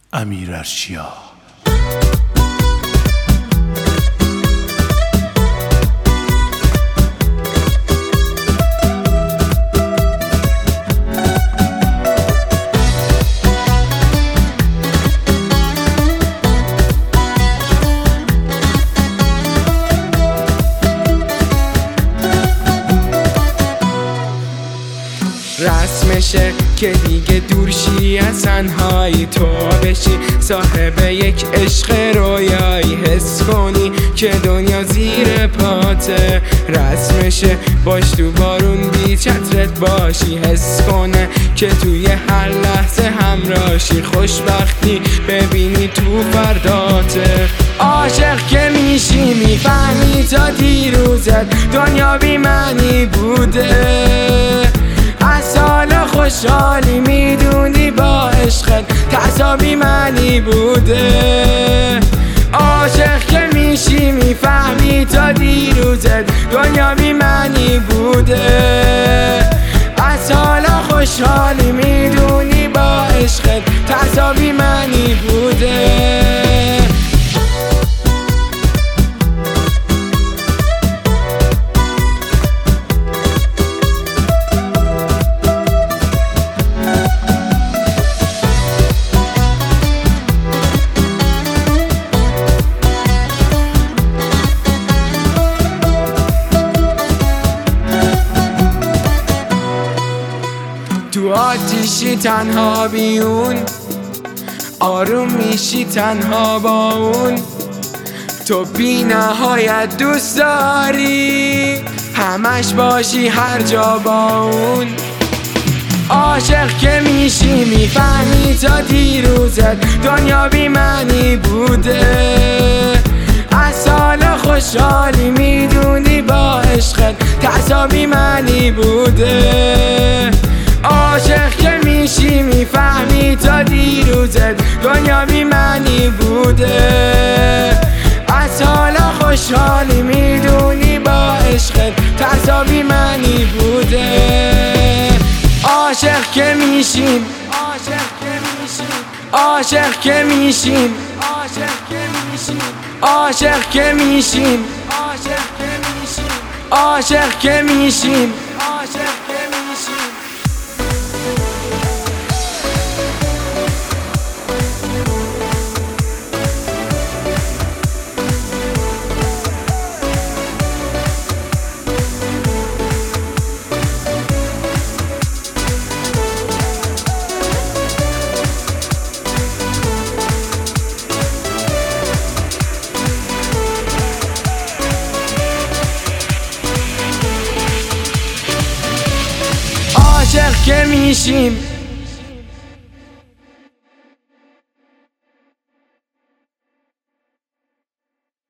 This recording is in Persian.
امیرارشیا. رسمشه که دیگه دورشی از تنهایی، تو بشی صاحب یک عشق رویایی، حس کنی که دنیا زیر پاته. رسمشه باش تو بارون بی چترت باشی، حس کنه که توی هر لحظه همراشی، خوشبختی ببینی تو فرداته. عاشق که میشی میفهمی تا دیروزت دنیا بی معنی بوده، از حالا خوشحالی میدونی با عشقت که بی معنی بوده. عاشق که میشی میفهمی تا دیروزت دنیا بی معنی بوده، از حالا خوشحالی میدونی با عشقت که بی معنی بوده. تو آتیشی تنها بیون، آروم میشی تنها با اون، تو بی نهایت دوست داری همش باشی هر جا با اون. عاشق که میشی میفهمی تا دیروزت دنیا بی معنی بوده، از حالا خوشحالی میدونی با عشقت که بی معنی بوده. عاشق که میشی میفهمی تا دیروزت دنیا بی معنی بوده، از حالا خوشحالی میدونی با عشقت که بی معنی بوده. عاشق که میشیم، عاشق که میشیم، عاشق که میشیم، عاشق که میشیم. عاشق که میشیم.